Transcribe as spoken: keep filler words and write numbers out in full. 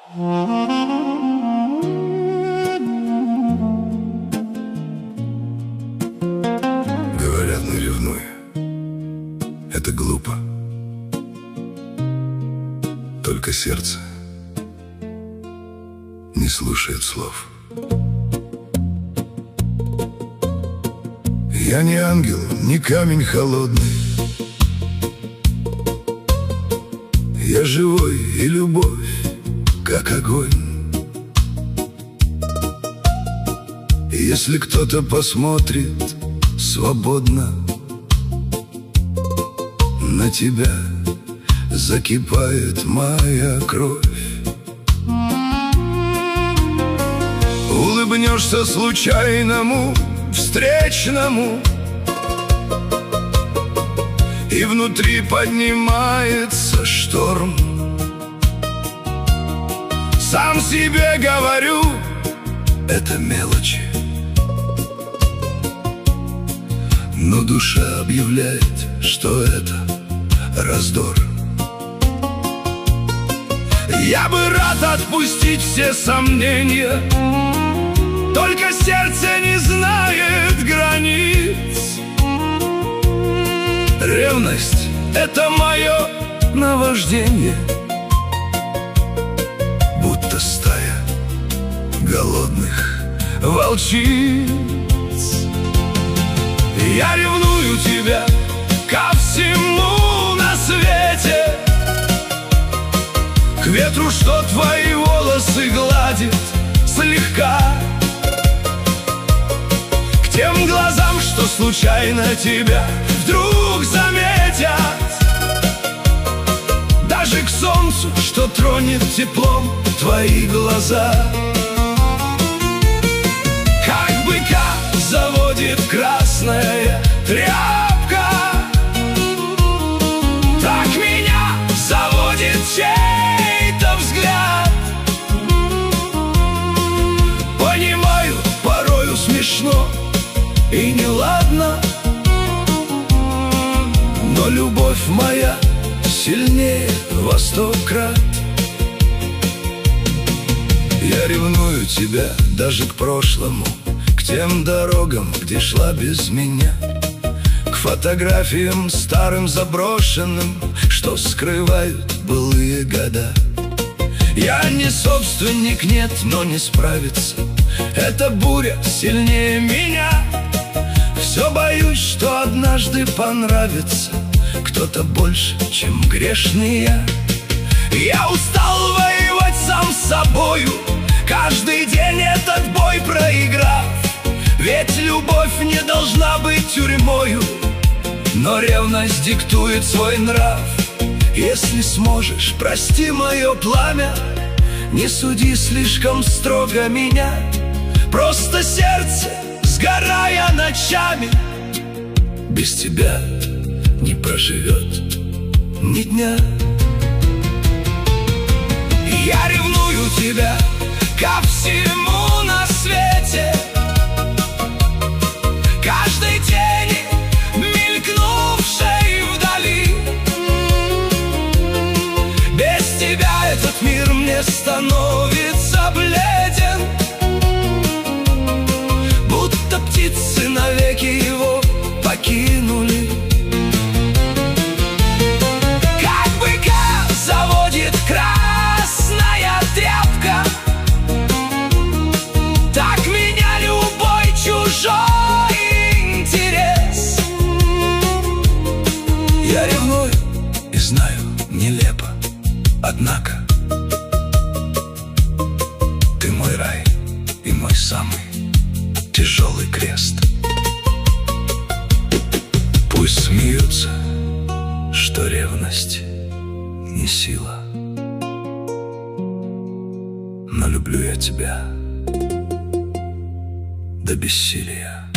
Говорят, не ревнуй. Это глупо. Только сердце не слушает слов. Я не ангел, не камень холодный. Я живой, и любовь, как огонь. И если кто-то посмотрит свободно на тебя, закипает моя кровь. Улыбнешься случайному встречному, и внутри поднимается шторм. Сам себе говорю, это мелочи, но душа объявляет, что это раздор. Я бы рад отпустить все сомнения, только сердце не знает границ. Ревность — это мое наваждение, будто стая голодных волчиц. Я ревную тебя ко всему на свете, к ветру, что твои волосы гладит слегка, к тем глазам, что случайно тебя вдруг заметят, даже к солнцу, что тронет теплом твои глаза. Как быка заводит красная тряпка, так меня заводит чей-то взгляд. Понимаю, порою смешно и неладно, но любовь моя сильнее во сто крат. Я ревную тебя даже к прошлому, к тем дорогам, где шла без меня, к фотографиям старым заброшенным, что скрывают былые года. Я не собственник, нет, но не справиться, эта буря сильнее меня. Все боюсь, что однажды понравится кто-то больше, чем грешный я. Я устал воевать сам с собою, каждый день этот бой проиграв. Ведь любовь не должна быть тюрьмою, но ревность диктует свой нрав. Если сможешь, прости мое пламя, не суди слишком строго меня. Просто сердце, сгорая ночами, без тебя не проживет ни дня. Я ревную тебя ко всему на свете, каждой тени, мелькнувшей вдали. Без тебя этот мир мне становится бледен, будто птицы навеки его покинули. Как быка заводит красная тряпка, так меня любой чужой интерес. Я ревную и знаю, нелепо, однако ты мой рай и мой самый тяжелый крест. Пусть смеются, что ревность не сила, но люблю я тебя до бессилия.